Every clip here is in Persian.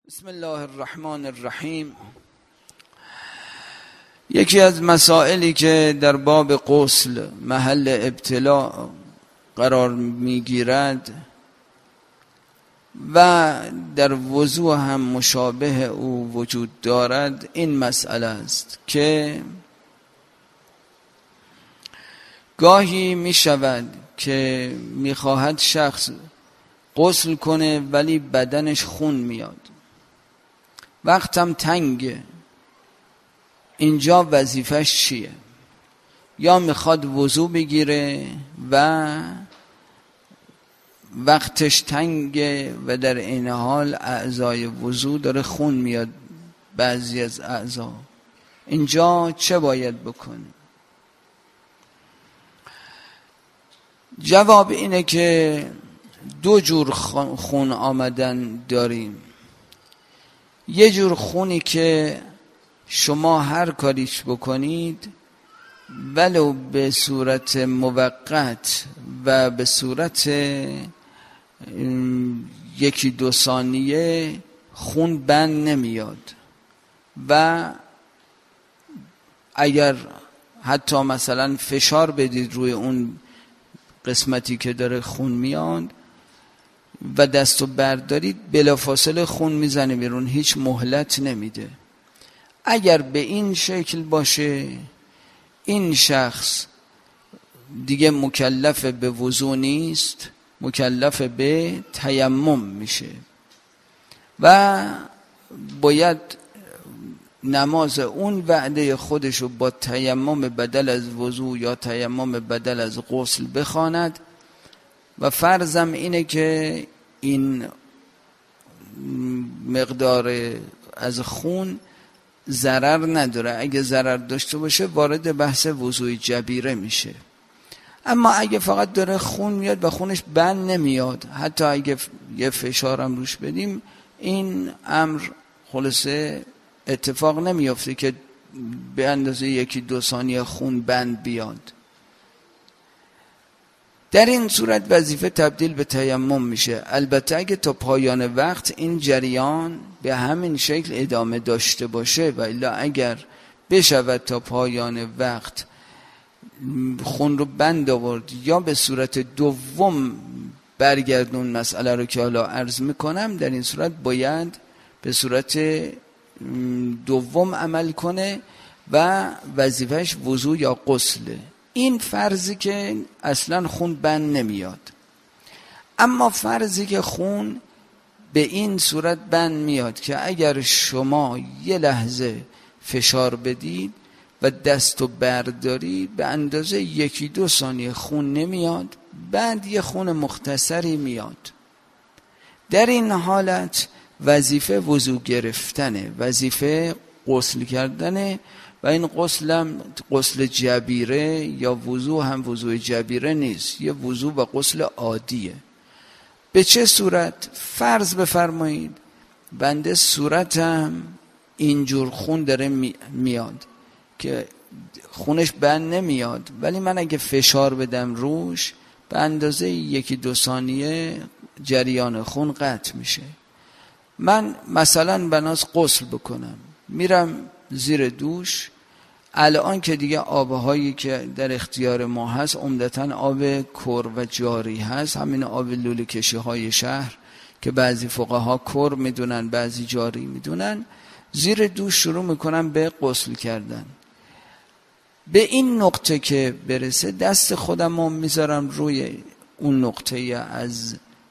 بسم الله الرحمن الرحیم. یکی از مسائلی که در باب غسل محل ابتلا قرار میگیرد و در وضوء هم مشابه او وجود دارد این مسئله است که گاهی می شود که می خواهد شخص غسل کنه ولی بدنش خون میاد، وقتم تنگه. اینجا وظیفش چیه؟ یا میخواد وضو بگیره و وقتش تنگه و در این حال اعضای وضو داره خون میاد، بعضی از اعضا. اینجا چه باید بکنه؟ جواب اینه که دو جور خون آمدن داریم. یه جور خونی که شما هر کاریش بکنید ولو به صورت موقت و به صورت یکی دو ثانیه خون بند نمیاد و اگر حتی مثلا فشار بدید روی اون قسمتی که داره خون میاد و دستو بردارید بلافاصله خون میزنه بیرون، هیچ مهلت نمیده. اگر به این شکل باشه این شخص دیگه مکلف به وضو نیست، مکلف به تیمم میشه و باید نماز اون وعده خودشو با تیمم بدل از وضو یا تیمم بدل از غسل بخواند و فرضم اینه که این مقدار از خون ضرر نداره. اگه ضرر داشته باشه وارد بحث وضوء جبیره میشه. اما اگه فقط داره خون میاد و خونش بند نمیاد، حتی اگه یه فشارم روش بدیم این امر خلاصه اتفاق نمیافته که به اندازه یکی دو ثانیه خون بند بیاد. در این صورت وظیفه تبدیل به تیمم میشه. البته اگه تا پایان وقت این جریان به همین شکل ادامه داشته باشه و الا اگر بشود تا پایان وقت خون رو بند آورد یا به صورت دوم برگردون مسئله رو که حالا عرض میکنم، در این صورت باید به صورت دوم عمل کنه و وظیفهش وضو یا غسله. این فرضی که اصلا خون بند نمیاد. اما فرضی که خون به این صورت بند میاد که اگر شما یه لحظه فشار بدید و دستو بردارید به اندازه یکی دو ثانیه خون نمیاد، بعد یه خون مختصری میاد. در این حالت وظیفه وضو گرفتنه، وظیفه غسل کردنه و این غسلم غسل جبیره یا وضو هم وضوء جبیره نیست، یه وضو و غسل عادیه. به چه صورت؟ فرض بفرمایید بنده صورتم اینجور خون داره میاد که خونش بند نمیاد، ولی من اگه فشار بدم روش به اندازه یکی دو ثانیه جریان خون قطع میشه. من مثلا بناس غسل بکنم، میرم زیر دوش. الان که دیگه آبهایی که در اختیار ما هست عمدتاً آب کر و جاری هست، همین آب لوله کشی های شهر که بعضی فقها کر میدونن بعضی جاری میدونن. زیر دوش شروع میکنم به غسل کردن. به این نقطه که برسه دست خودم رو میذارم روی اون نقطه از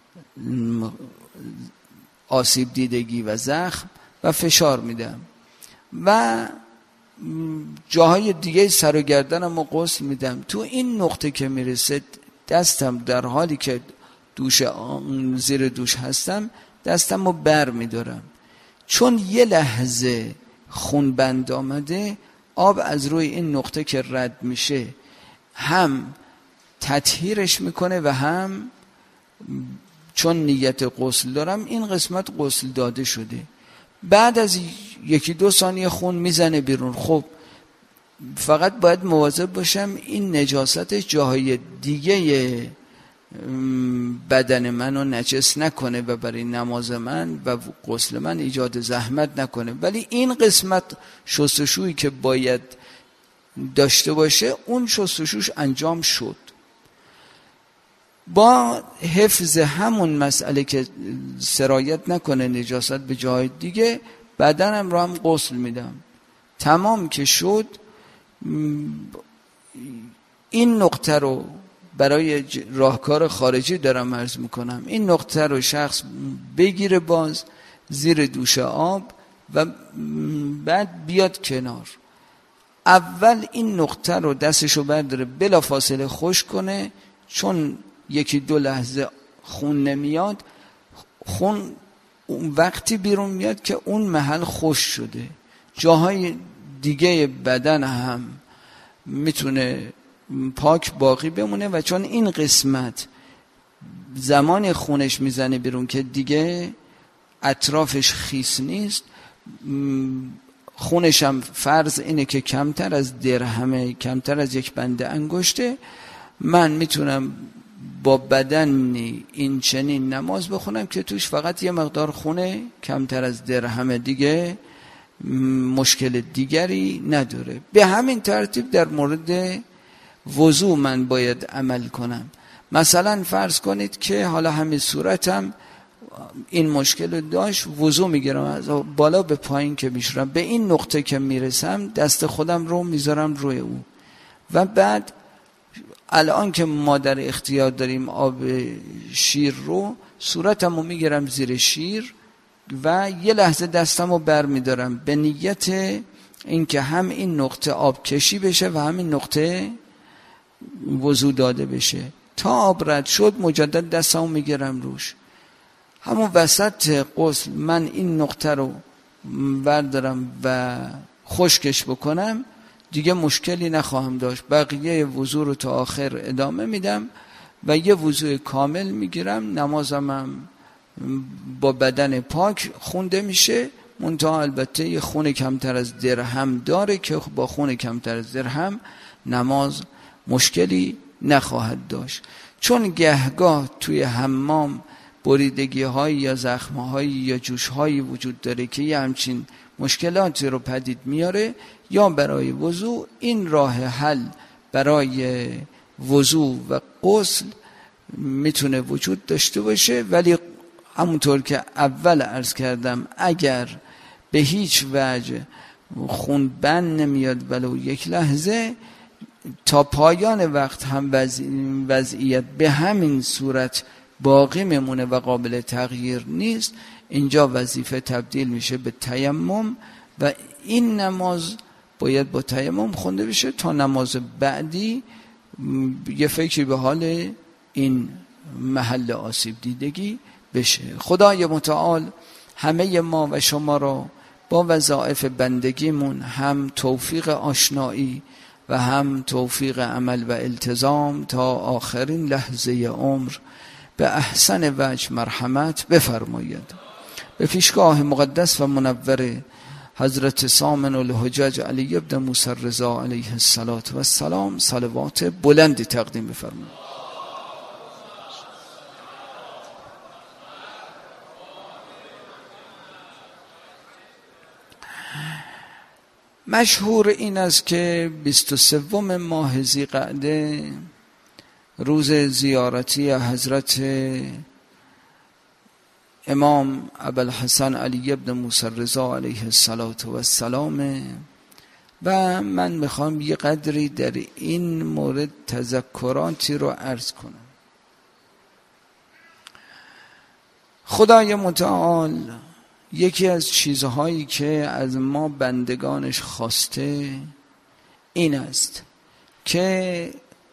آسیب دیدگی و زخم و فشار میدم و جاهای دیگه سر و گردنم رو غسل میدم. تو این نقطه که میرسه دستم در حالی که زیر دوش هستم دستم رو بر میدارم، چون یه لحظه خون بند آمده آب از روی این نقطه که رد میشه هم تطهیرش میکنه و هم چون نیت غسل دارم این قسمت غسل داده شده. بعد از یکی دو ثانیه خون میزنه بیرون. خب فقط باید مواظب باشم این نجاست جاهای دیگه بدن منو نجس نکنه و برای نماز من و غسل من ایجاد زحمت نکنه. ولی این قسمت شستشویی که باید داشته باشه اون شستشوش انجام شد، با حفظ همون مسئله که سرایت نکنه نجاست به جای دیگه. بدنم رو هم غسل میدم، تمام که شد. این نقطه رو برای راهکار خارجی دارم عرض میکنم، این نقطه رو شخص بگیره باز زیر دوش آب و بعد بیاد کنار. اول این نقطه رو دستشو برداره بلا فاصله خشک کنه، چون یکی دو لحظه خون نمیاد. خون وقتی بیرون میاد که اون محل خشک شده. جاهای دیگه بدن هم میتونه پاک باقی بمونه و چون این قسمت زمان خونش میزنه بیرون که دیگه اطرافش خیس نیست، خونش هم فرض اینه که کمتر از درهمه، کمتر از یک بنده انگشته، من میتونم با بدن این چنین نماز بخونم که توش فقط یه مقدار خونه کمتر از درهم، دیگه مشکل دیگری نداره. به همین ترتیب در مورد وضو من باید عمل کنم. مثلا فرض کنید که حالا همین صورتم این مشکل رو داشت، وضو میگیرم از بالا به پایین که میشورم، به این نقطه که میرسم دست خودم رو میذارم روی او و بعد الان که ما در اختیار داریم آب شیر رو، صورتم رو میگیرم زیر شیر و یه لحظه دستم رو بر میدارم به نیت این که هم این نقطه آب کشی بشه و هم این نقطه وضو داده بشه. تا آب رد شد مجدد دستم رو میگیرم روش. همون وسط غسل من این نقطه رو بردارم و خشکش بکنم، دیگه مشکلی نخواهم داشت. بقیه وضو رو تا آخر ادامه میدم و یه وضو کامل میگیرم. نمازم با بدن پاک خونده میشه، منتها البته یه خون کمتر از درهم داره که با خون کمتر از درهم نماز مشکلی نخواهد داشت. چون گهگاه توی حمام بریدگی هایی یا زخم هایی یا جوش هایی وجود داره که یه همچین مشکلاتی رو پدید میاره، یا برای وضو این راه حل برای وضو و غسل میتونه وجود داشته باشه. ولی همونطور که اول عرض کردم اگر به هیچ وجه خون بند نمیاد ولو یک لحظه، تا پایان وقت هم وضعیت به همین صورت باقی میمونه و قابل تغییر نیست، اینجا وظیفه تبدیل میشه به تیمم و این نماز باید با تیمم خونده بشه تا نماز بعدی یه فکری به حال این محل آسیب دیدگی بشه. خدای متعال همه ما و شما را با وظایف بندگیمون هم توفیق آشنایی و هم توفیق عمل و التزام تا آخرین لحظه عمر به احسن وجه مرحمت بفرماید. به پیشگاه مقدس و منور حضرت سامن الحجج علی ابن موسی رضا علیه السلام صلوات بلندی تقدیم بفرمایید. مشهور این است که 23 ماه ذی‌قعده روز زیارتی حضرت امام ابوالحسن علی ابن موسی رضا علیه السلام و من میخوام یه قدری در این مورد تذکراتی رو عرض کنم. خدای متعال یکی از چیزهایی که از ما بندگانش خواسته این است که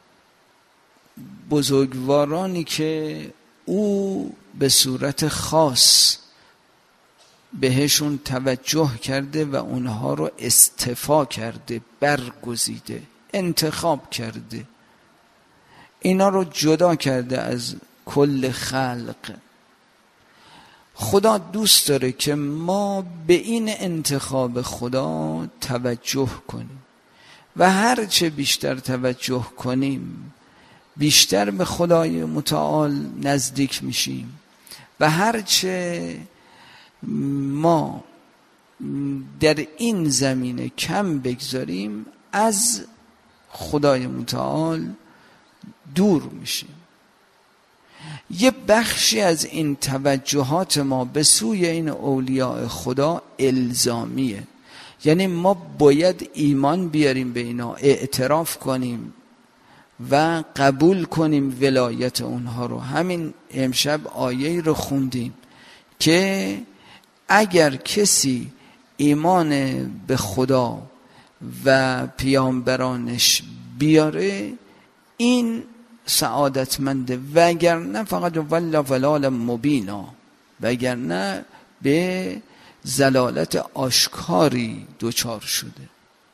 بزرگوارانی که او به صورت خاص بهشون توجه کرده و اونها رو اصطفا کرده، برگزیده، انتخاب کرده، اینا رو جدا کرده از کل خلق. خدا دوست داره که ما به این انتخاب خدا توجه کنیم و هرچه بیشتر توجه کنیم بیشتر به خدای متعال نزدیک میشیم و هرچه ما در این زمینه کم بگذاریم از خدای متعال دور میشیم. یه بخشی از این توجهات ما به سوی این اولیاء خدا الزامیه، یعنی ما باید ایمان بیاریم به اینا، اعتراف کنیم و قبول کنیم ولایت اونها رو. همین امشب آیه رو خوندیم که اگر کسی ایمان به خدا و پیامبرانش بیاره این سعادتمنده، وگرنه فقط ولال مبینا، وگرنه به ضلالت آشکاری دچار شده.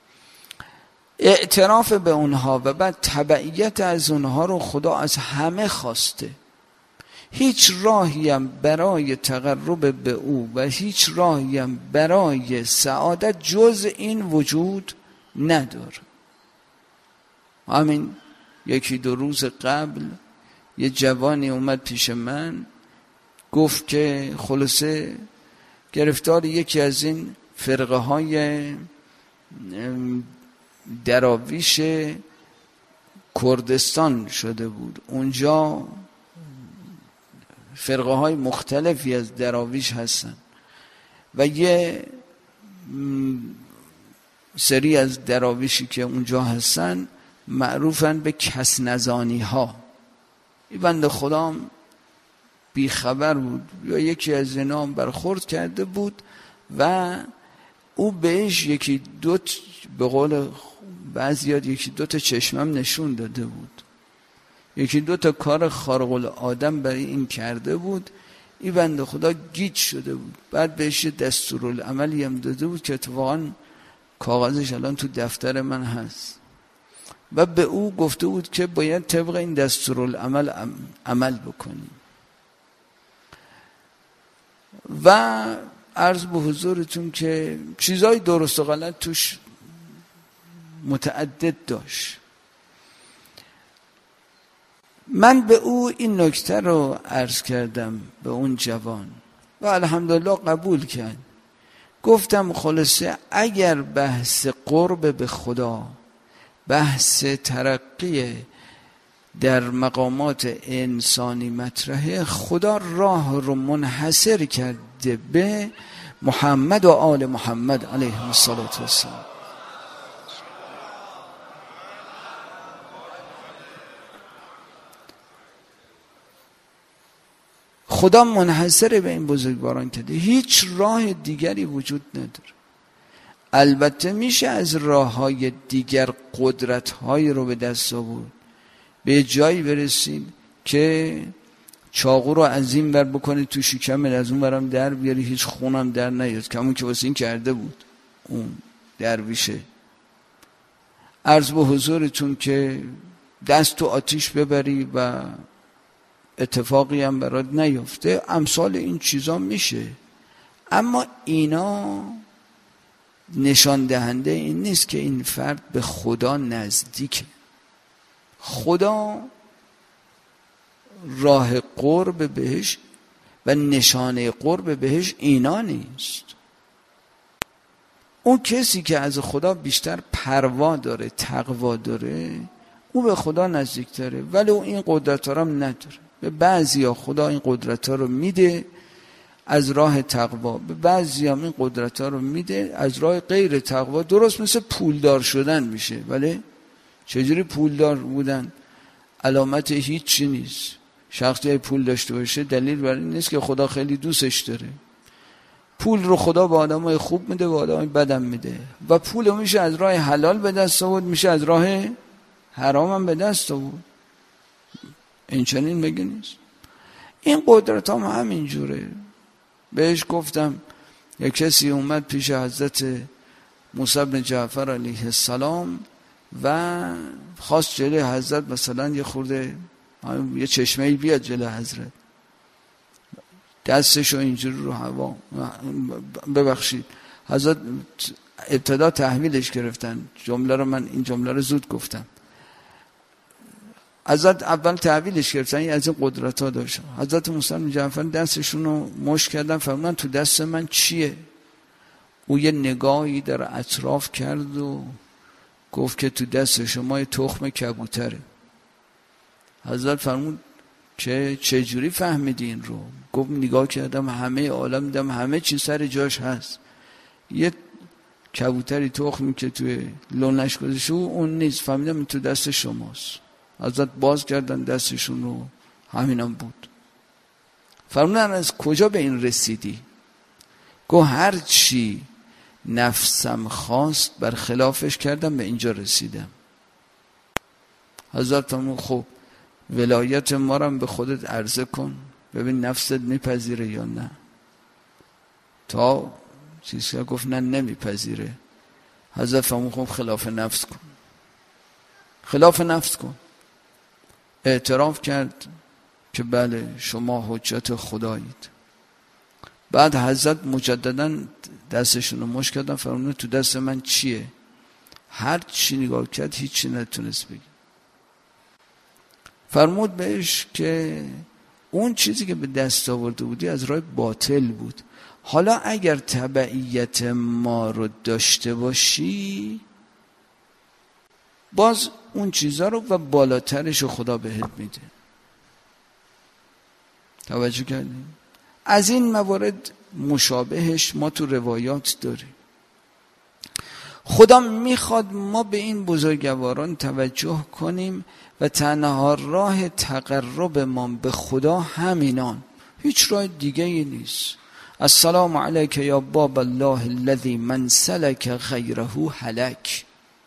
اعتراف به اونها و بعد تبعیت از اونها رو خدا از همه خواسته. هیچ راهی هم برای تقرب به او و هیچ راهی هم برای سعادت جز این وجود نداره. همین یکی دو روز قبل یه جوانی اومد پیش من گفت که خلاصه گرفتار یکی از این فرقه های دراویش کردستان شده بود. اونجا فرقه های مختلفی از دراویش هستن و یه سری از دراویشی که اونجا هستن معروفن به کس نزانی ها. این بنده خدا بی خبر بود یا یکی از اینا برخورد کرده بود و او بهش یکی دوت به قول بعضیات یکی دوت چشمم نشون داده بود، یکی دوتا کار خارق العاده برای این کرده بود. این بنده خدا گیج شده بود. بعد بهش دستورالعملی هم داده بود که اتفاقا کاغذش الان تو دفتر من هست و به او گفته بود که باید طبق این دستورالعمل عمل بکنیم. و عرض به حضورتون که چیزای درست و غلط توش متعدد داشت. من به او این نکته رو عرض کردم به اون جوان و الحمدلله قبول کرد. گفتم خلاصه اگر بحث قرب به خدا، بحث ترقی در مقامات انسانی مطرحه، خدا راه رو منحصر کرده به محمد و آل محمد علیه السلام. خدا منحصر به این بزرگواران کرده، هیچ راه دیگری وجود نداره. البته میشه از راههای دیگر قدرت‌هایی رو به دست آورد، به جایی برسید که چاقو رو از این ور بکنی تو شکم، از اون ورم در بیاری هیچ خونم در نیاد، کمون که واسه این کرده بود اون درویشه. عرض به حضورتون که دست تو آتیش ببری و اتفاقی هم برات نیفته، امثال این چیزا میشه. اما اینا نشان دهنده این نیست که این فرد به خدا نزدیکه. خدا راه قرب بهش و نشانه قرب بهش اینا نیست. اون کسی که از خدا بیشتر پروا داره، تقوا داره، او به خدا نزدیک داره، ولی او این قدرت ها هم نداره. به بعضی ها خدا این قدرت ها رو میده از راه تقوا، به بعضی هم این قدرت ها رو میده از راه غیر تقوا. درست مثل پولدار شدن میشه، ولی چجوری پولدار بودن علامت هیچی نیست. شخصی پول داشته باشه دلیل بر این نیست که خدا خیلی دوستش داره. پول رو خدا به آدمای خوب میده، به آدمای بدم میده و پول میشه از راه حلال به دست آورد، میشه از راه حرام هم به دست آورد. این چنین بگه نیست. این قدرت هم همین جوره. بهش گفتم یک کسی اومد پیش حضرت موسی بن جعفر علیه السلام و خواست جلوی حضرت مثلا یه خورده یه چشمه‌ای بیاد جلوی حضرت، دستشو اینجوری رو هوا، ببخشید حضرت ابتدا تحویلش گرفتن. جمله رو من این جمله رو زود گفتم. حضرت اول تحویلش گرفتن، از این قدرت ها داشتن. حضرت موسی بن جعفر دستشون رو مشت کردن، فرمودن تو دست من چیه؟ او یه نگاهی در اطراف کرد و گفت که تو دست شما یه تخم کبوتره. حضرت فرمود که چجوری فهمیدی این رو؟ گفت نگاه کردم همه عالم دیدم همه چیز سر جاش هست، یه کبوتری تخمی که توی لونش گذاشته اون نیست، فهمیدم این تو دست شماست. حضرت باز کردن دستشون رو، همینم بود. فرمودن از کجا به این رسیدی؟ گفت هر چی نفسم خواست بر خلافش کردم به اینجا رسیدم. حضرت فرمود خب ولایت ما رو به خودت عرضه کن ببین نفست میپذیره یا نه. تا چیزی گفت نه نمیپذیره. حضرت فرمود خب خلاف نفس کن، خلاف نفس کن. اعتراف کرد که بله شما حجت خدایید. بعد حضرت مجددا دستشون رو مشت کردن، فرمودن تو دست من چیه؟ هر چی نگاه کرد هیچی نتونست بگه. فرمود بهش که اون چیزی که به دست آورده بودی از راه باطل بود، حالا اگر تبعیت ما رو داشته باشی باز اون چیزا رو و بالاترش رو خدا بهت میده. توجه کردیم؟ از این موارد مشابهش ما تو روایات داریم. خدا میخواد ما به این بزرگواران توجه کنیم و تنها راه تقرب ما به خدا همینان، هیچ راه دیگه ای نیست. السلام علیک یا باب الله الذی من سلک غیره هلک.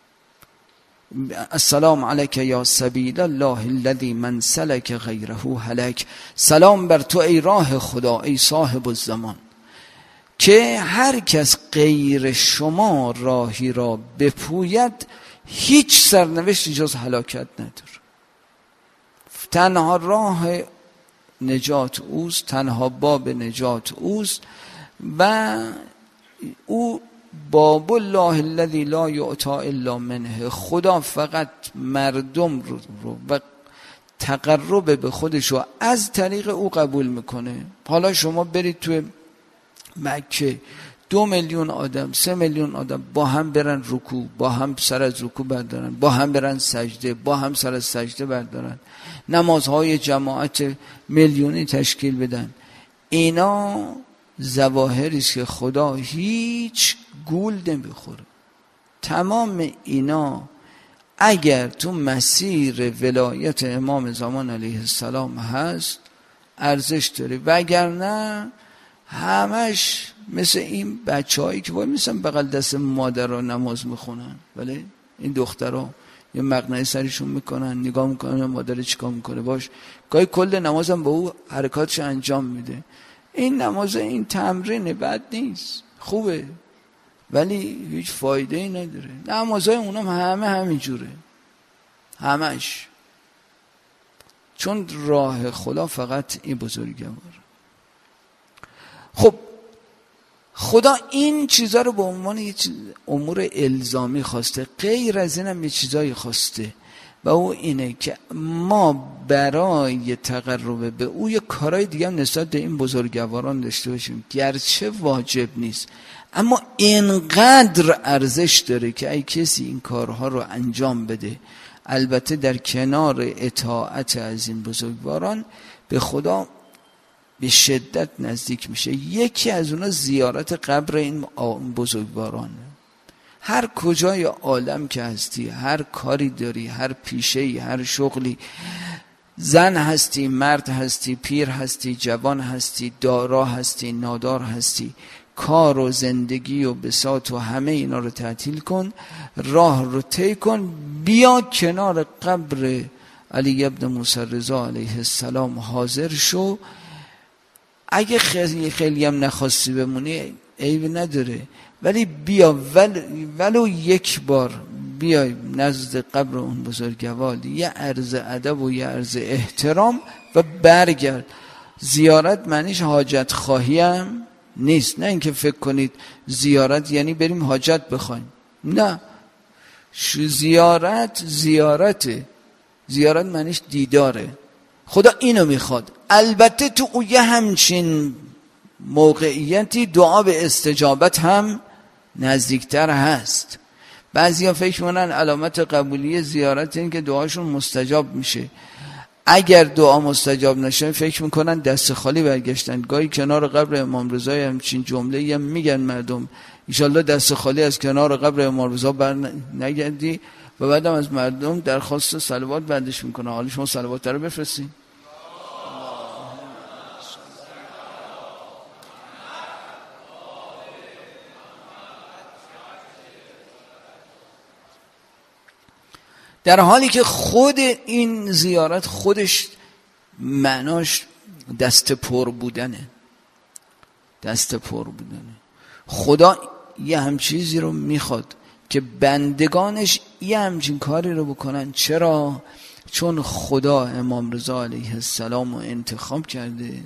السلام علیک یا سبیل الله الذی من سلک غیره هلک. سلام بر تو ای راه خدا ای صاحب الزمان، که هر کس غیر شما راهی را بپوید هیچ سرنوشتی جز هلاکت نداره. تنها راه نجات اوست، تنها باب نجات اوست و او باب الله الذی لا یعطی الا منه. خدا فقط مردم رو و تقرب به خودش رو از طریق او قبول میکنه. حالا شما برید توی مکه 2 میلیون آدم 3 میلیون آدم با هم برن رکوع، با هم سر از رکوع بردارن، با هم برن سجده، با هم سر از سجده بردارن، نمازهای جماعت میلیونی تشکیل بدن. اینا ظواهری است که خدا هیچ گول نمیخوره. تمام اینا اگر تو مسیر ولایت امام زمان علیه السلام هست ارزش داره، وگرنه همش مثل این بچه‌هایی که وای میسن بغل دست مادرها نماز میخونن، ولی این دخترها یه مقنعه سرشون میکنن، نگاه میکنن مادر چیکار میکنه باش، گاهی کل نمازم با او حرکاتش انجام میده. این نماز این تمرین بد نیست، خوبه، ولی هیچ فایده ای نداره. نمازهای اونم همه همینجوره، همش، چون راه خدا فقط این بزرگوار. خب خدا این چیزا رو به عنوان یه امور الزامی خواسته، غیر از این هم یه چیزایی خواسته و او اینه که ما برای تقرب به او یه کارهای دیگه هم نسبت به این بزرگواران داشته باشیم، گرچه واجب نیست اما اینقدر ارزش داره که ای کسی این کارها رو انجام بده، البته در کنار اطاعت از این بزرگواران به خدا به شدت نزدیک میشه. یکی از اونا زیارت قبر این بزرگوارانه. هر کجای عالم که هستی، هر کاری داری، هر پیشه‌ای، هر شغلی، زن هستی، مرد هستی، پیر هستی، جوان هستی، دارا هستی، نادار هستی، کار و زندگی و بساط و همه اینا رو تعطیل کن، راه رو طی کن، بیا کنار قبر علی ابن موسی رضا علیه السلام حاضر شو. اگه خیلی هم نخواستی بمونی عیب نداره، ولی بیا ولو یک بار بیای نزد قبر اون بزرگوار، یه عرض ادب و یه عرض احترام و برگرد. زیارت معنیش حاجت خواهی هم نیست، نه اینکه فکر کنید زیارت یعنی بریم حاجت بخوایم، نه، زیارته. زیارت معنیش دیداره. خدا اینو میخواد. البته تو او یه همچین موقعیتی دعا به استجابت هم نزدیکتر هست. بعضیا فکر میکنن علامت قبولی زیارت این که دعاشون مستجاب میشه. اگر دعا مستجاب نشه فکر میکنن دست خالی برگشتن. گاهی کنار قبر امام رضا همچین جمله هم میگن مردم انشالله دست خالی از کنار قبر امام رضا بر نگردی، و بعدم از مردم درخواست صلوات بعدش میکنه. حالا شما صلوات رو بفرستین. در حالی که خود این زیارت خودش معناش دست پر بودنه. دست پر بودنه. خدا یه همچیزی رو میخواد که بندگانش یه همچین کاری رو بکنن. چرا؟ چون خدا امام رضا علیه السلام رو انتخاب کرده،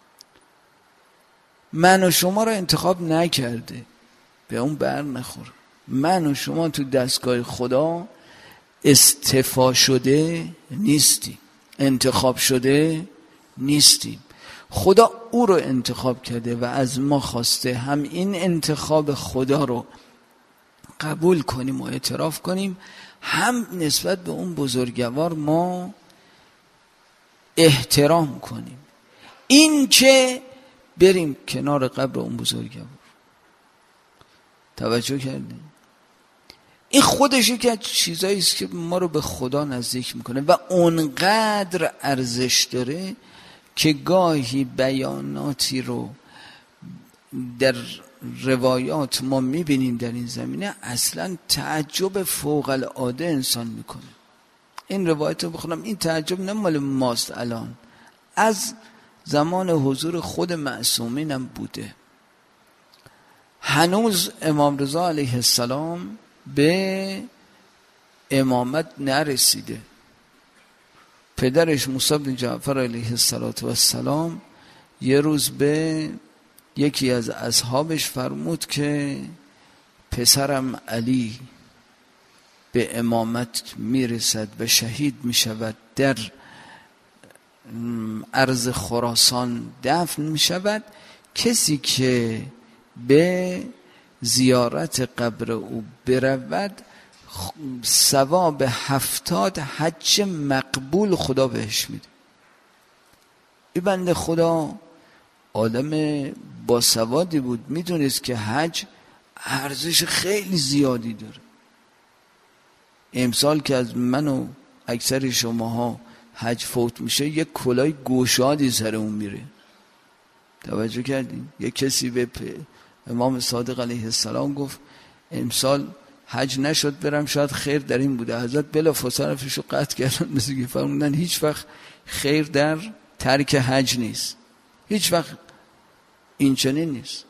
من و شما رو انتخاب نکرده. به اون بر نخور. من و شما تو دستگاه خدا استفا شده نیستی، انتخاب شده نیستیم. خدا او رو انتخاب کرده و از ما خواسته هم این انتخاب خدا رو قبول کنیم و اعتراف کنیم، هم نسبت به اون بزرگوار ما احترام کنیم. این که بریم کنار قبر اون بزرگوار. توجه کردیم؟ این خودش یکی از چیزایی است که ما رو به خدا نزدیک میکنه و اونقدر ارزش داره که گاهی بیاناتی رو در روایات ما میبینیم در این زمینه اصلا تعجب فوق العاده انسان میکنه. این روایت رو بخونم، این تعجب نه مال ماست، الان از زمان حضور خود معصومین هم بوده. هنوز امام رضا علیه السلام به امامت نرسیده. پدرش موسی بن جعفر علیه السلام یه روز به یکی از اصحابش فرمود که پسرم علی به امامت میرسد و شهید میشود، در ارض خراسان دفن میشود. کسی که به زیارت قبر او برود ثواب 70 حج مقبول خدا بهش میده. این بنده خدا آدم با سوادی بود، میدونست که حج ارزش خیلی زیادی داره. امسال که از من و اکثر شماها حج فوت میشه یک کلاه گشادی سر اون میره. توجه کردین؟ یک کسی به امام صادق علیه السلام گفت امسال حج نشد برم، شاید خیر در این بوده. حضرت بلا فاصله قطع کردن، مثل که فرمودن هیچ وقت خیر در ترک حج نیست، هیچ وقت این چنین نیست.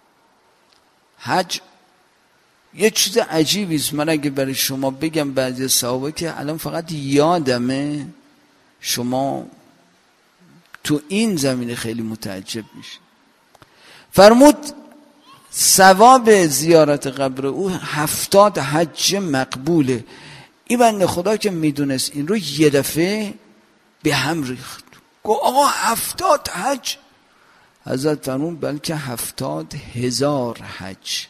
حج یه چیز عجیبی است. من اگه برای شما بگم بعضی صحابه که الان فقط یادمه، شما تو این زمینه خیلی متعجب میشه. فرمود ثواب زیارت قبر او 70 حج مقبوله. این بنده خدا که میدونست این رو یه دفعه به هم ریخت، گفت آقا 70 حج؟ حضرت فرمود بلکه 70,000 حج.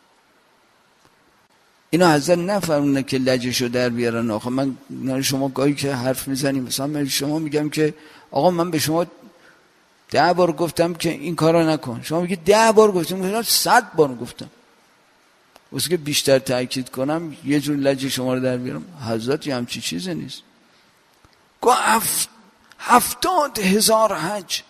اینا حضرت نفرمونه که لجشو در بیارن. آخه من شما گاهی که حرف میزنیم مثلا من شما میگم که آقا من به شما 10 بار گفتم که این کارو نکن، شما میگه 10 بار گفتم، 100 بار گفتم. واسه که بیشتر تاکید کنم یه جور لج شما رو در بیارم. حضرت یه همچی چیزی نیست. گفت 70,000 حج.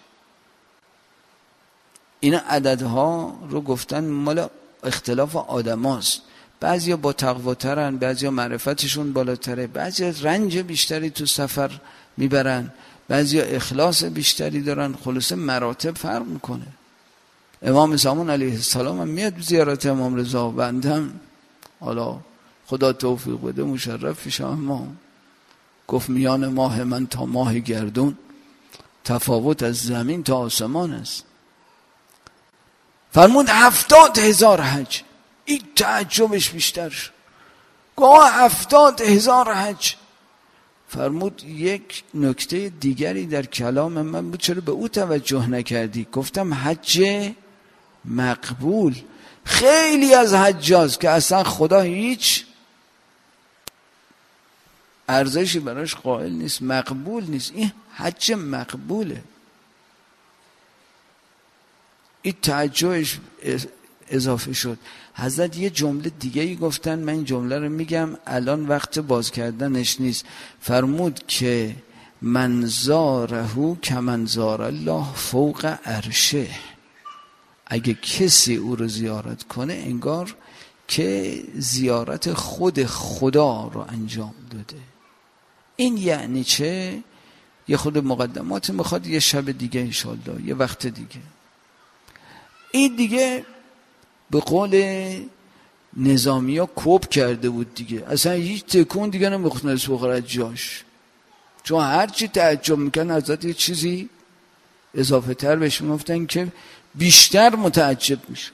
اینا عددها رو گفتن مال اختلاف آدم هاست. بعضی ها با تقواترن، بعضی ها معرفتشون بالاتره، بعضی ها رنج بیشتری تو سفر میبرن، بعضی ها اخلاص بیشتری دارن. خلاصه مراتب فرق میکنه. امام زمان علیه السلام هم میاد زیارت امام رضا، بندم حالا خدا توفیق بده مشرف بشه، اما گفت میان ماه من تا ماه گردون تفاوت از زمین تا آسمان است. فرمود 70,000 حج. این تعجبش بیشتر شد. گفت 70,000 حج. فرمود یک نکته دیگری در کلام من بود، چرا به او توجه نکردی؟ گفتم حج مقبول. خیلی از حجاج که اصلا خدا هیچ ارزشی براش قائل نیست، مقبول نیست، این حج مقبوله. این تعجبش اضافه شد. حضرت یه جمله دیگه ای گفتن، من این جمله رو میگم الان وقت باز کردنش نیست. فرمود که من زاره کمن زار الله فوق عرشه، اگه کسی او رو زیارت کنه انگار که زیارت خود خدا رو انجام داده. این یعنی چه؟ یه خود مقدمات میخواد، یه شب دیگه انشالله، یه وقت دیگه. این دیگه به قول نظامی ها کوب کرده بود دیگه، اصلا هیچ تکون دیگه نمیخونست بخورد جاش، چون هرچی تعجب میکن حضرت یه چیزی اضافه تر بهش میگفتن که بیشتر متعجب میشه.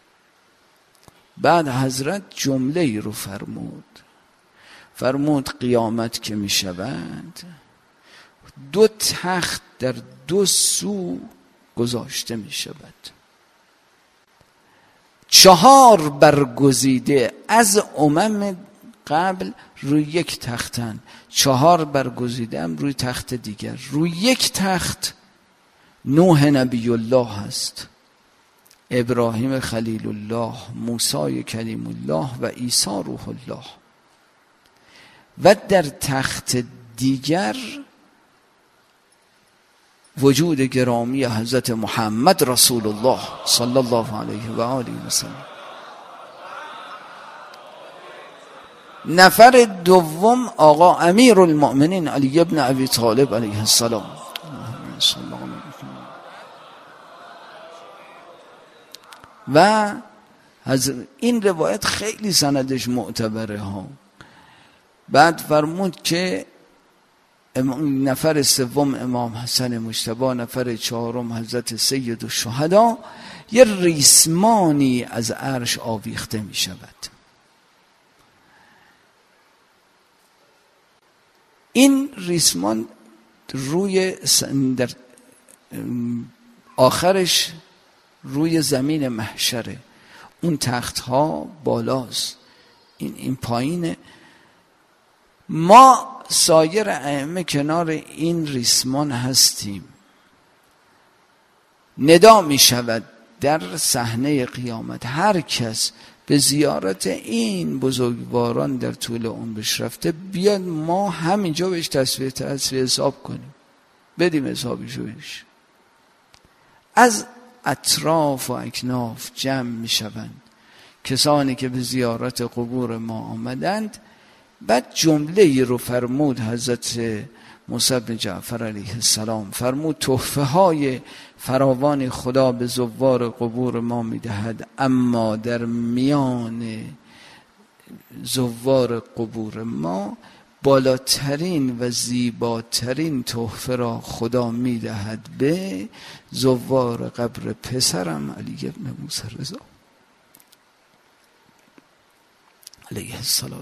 بعد حضرت جمله ای رو فرمود قیامت که میشود 2 تخت در 2 سو گذاشته میشود، 4 برگزیده از امم قبل روی یک تختن، 4 برگزیده هم روی تخت دیگر. روی یک تخت نوح نبی الله هست، ابراهیم خلیل الله، موسی کلیم الله و عیسی روح الله. و در تخت دیگر وجود گرامی حضرت محمد رسول الله صلی الله علیه و آله و سلم. نفر دوم آقا امیر المؤمنین علی ابن ابی طالب علیه السلام. و این روایت خیلی سندش معتبره ها. بعد فرمود که نفر سوم امام حسن مجتبی، نفر چهارم حضرت سید الشهدا، یه ریسمانی از عرش آویخته می شود. این ریسمان در آخرش روی زمین محشره، اون تخت ها بالاست، این پایینه. ما سایر ائمه کنار این ریسمان هستیم. ندا می شود در صحنه قیامت هر کس به زیارت این بزرگواران در طول عمرش رفته بیاد، ما همینجا بهش تصفیه حساب کنیم، بدیم حسابشو بهش. از اطراف و اکناف جمع می شوند کسانی که به زیارت قبور ما آمدند. بعد جمله ای رو فرمود حضرت موسی بن جعفر علیه السلام، فرمود تحفه های فراوان خدا به زوار قبور ما میدهد، اما در میان زوار قبور ما بالاترین و زیباترین تحفه را خدا میدهد به زوار قبر پسرم علی ابن موسی رضا علیه السلام.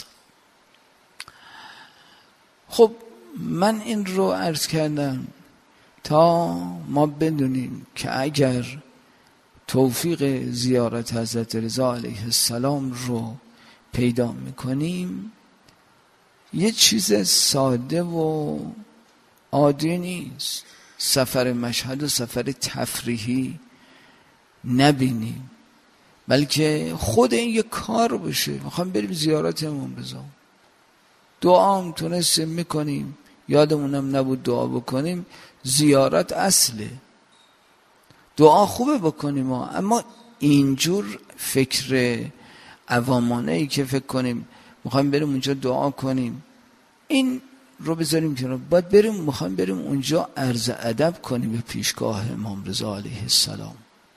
خب من این رو عرض کردم تا ما بدونیم که اگر توفیق زیارت حضرت رضا علیه السلام رو پیدا میکنیم، یه چیز ساده و عادی نیست. سفر مشهد و سفر تفریحی نبینیم، بلکه خود این یه کار باشه. میخوام بریم زیارت امام رضا، دعا هم تونستیم میکنیم، یادمونم نبود دعا بکنیم. زیارت اصله، دعا خوبه بکنیم اما اینجور فکر عوامانه ای که فکر کنیم میخوایم بریم اونجا دعا کنیم، این رو بذاریم کنار. باید بریم، میخوایم بریم اونجا عرض ادب کنیم به پیشگاه امام رضا علیه السلام.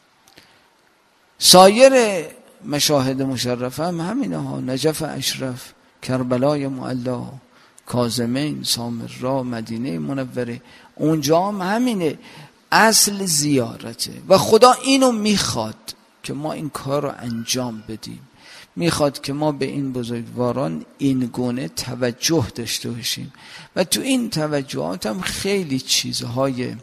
سایر مشاهد مشرفه هم همینه ها، نجف اشرف، کربلای معلا، کاظمین، سامرا، مدینه منوره، اونجا هم همینه. اصل زیارته و خدا اینو میخواد. که ما این کار رو انجام بدیم، میخواد که ما به این بزرگواران این گونه توجه داشته باشیم و تو این توجهات هم خیلی چیزهای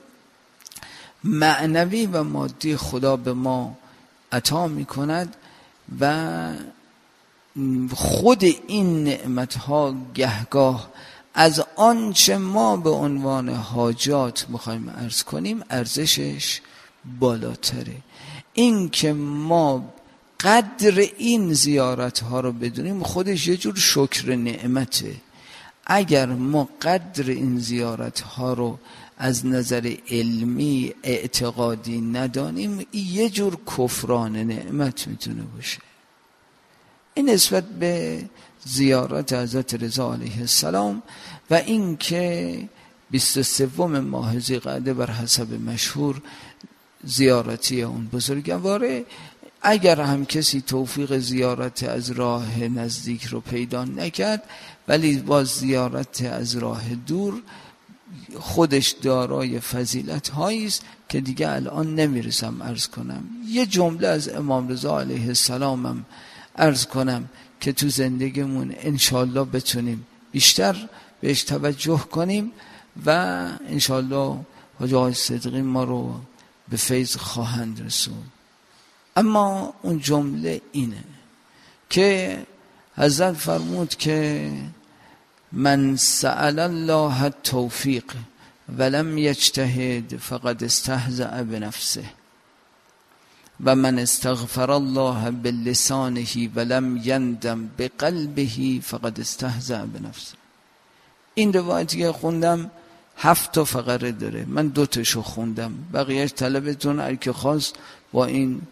معنوی و مادی خدا به ما عطا میکند و خود این نعمتها گهگاه از آنچه ما به عنوان حاجات میخوایم عرض کنیم ارزشش بالاتره. این که ما قدر این زیارت ها رو بدونیم خودش یه جور شکر نعمته. اگر ما قدر این زیارت ها رو از نظر علمی اعتقادی ندانیم یه جور کفران نعمت میتونه باشه. این نسبت به زیارت حضرت رضا علیه السلام و این که 23 ماه ذی‌قعده بر حسب مشهور زیارتی اون بزرگواره. اگر هم کسی توفیق زیارت از راه نزدیک رو پیدا نکرد ولی با زیارت از راه دور خودش دارای فضیلت هایی است که دیگه الان نمیرسم عرض کنم. یه جمله از امام رضا علیه السلام هم عرض کنم که تو زندگیمون انشالله بتونیم بیشتر بهش توجه کنیم و انشالله حاج آقای صدیقی ما رو به فیض خواهند رسون. اما اون جمله اینه که حضرت فرمود که من سأل الله التوفیق ولم یجتهد فقد استهزأ بنفسه و من استغفر الله بلسانه ولم یندم بقلبه فقد استهزأ بنفسه. این روایتی که خوندم 7 فقره داره، من 2 تاشو خوندم، بقیهش طلبتون هر که خواست با این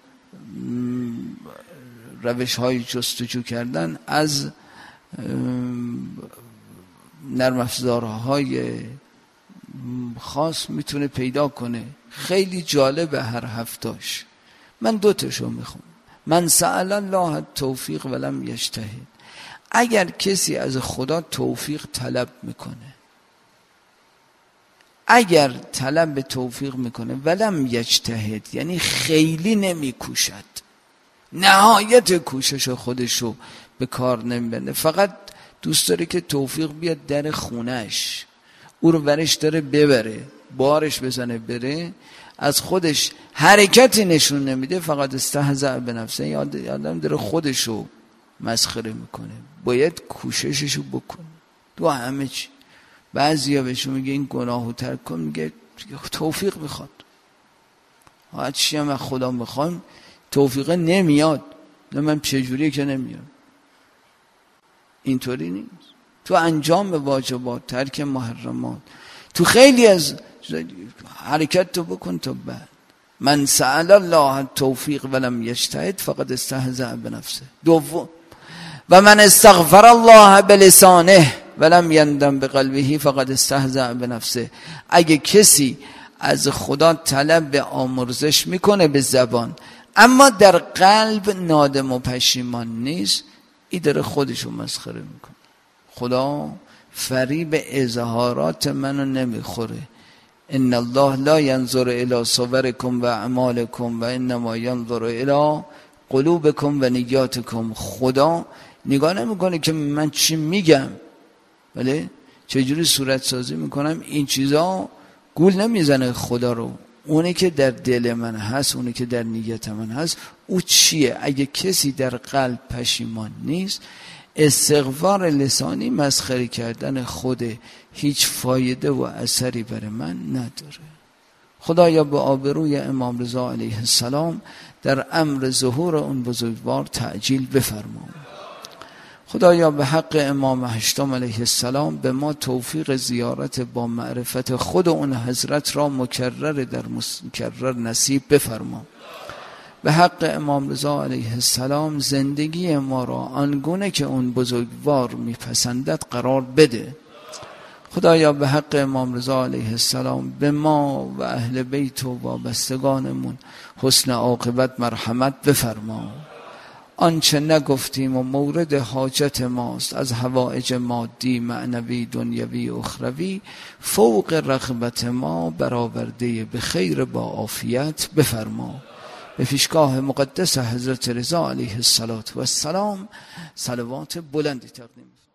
روش های جستجو کردن از نرم افزارهای خاص میتونه پیدا کنه. خیلی جالبه هر هفتاش. من 2 تاشو میخونم. من سأل الله التوفیق ولم یجتهد. اگر کسی از خدا توفیق طلب میکنه، اگر طلب توفیق میکنه ولم یجتهد یعنی خیلی نمیکوشد، نهایت کوشش خودشو به کار نمیبنده، فقط دوست داره که توفیق بیاد در خونش، او رو برش داره ببره، بارش بزنه بره، از خودش حرکتی نشون نمیده، فقط استهزأ به نفسه. یادم داره خودشو مسخره میکنه، باید کوشششو بکنه تو همه چی. بعضیا بهشون میگه این گناهو ترک کن، میگه توفیق میخواد. هر چی هم از خدا میخوام توفیق نمیاد، نه من چجوریه که نمیاد. اینطوری نیست. تو انجام واجبات، ترک محرمات، تو خیلی از حرکت تو بکن تا بعد. من سأل الله التوفیق ولم یجتهد فقد استهزأ بنفسه. دوم و من استغفر الله بلسانه ولم یندم بقلبه فقد استهزأ بنفسه. اگه کسی از خدا طلب آمرزش میکنه به زبان اما در قلب نادم و پشیمان نیست، این داره خودشو مسخره میکنه. خدا فریب اظهارات منو نمیخوره. ان الله لا ينظر الى صوركم و اعمالكم و انما ينظر الى قلوبكم و نیاتكم. خدا نگاه نمیکنه که من چی میگم، بله چجوری صورت سازی میکنم، این چیزا گول نمیزنه خدا رو. اونی که در دل من هست، اونی که در نیت من هست، او چیه؟ اگه کسی در قلب پشیمان نیست، استغفار لسانی مسخره کردن خوده هیچ فایده و اثری برای من نداره. خدایا به آبروی امام رضا علیه السلام در امر ظهور اون بزرگوار تعجیل بفرما. خدایا به حق امام هشتم علیه السلام به ما توفیق زیارت با معرفت خود اون حضرت را مکرر در مکرر نصیب بفرما. به حق امام رضا علیه السلام زندگی ما را آنگونه که اون بزرگوار میپسندد قرار بده. خدایا به حق امام رضا علیه السلام به ما و اهل بیت و وابستگانمون حسن عاقبت مرحمت بفرما. آنچه نگفتیم و مورد حاجت ماست از حوائج مادی، معنوی، دنیوی، اخروی فوق رغبت ما برآورده به خیر با عافیت بفرما. به پیشگاه مقدس حضرت رضا علیه السلام صلوات بلندی تقدیم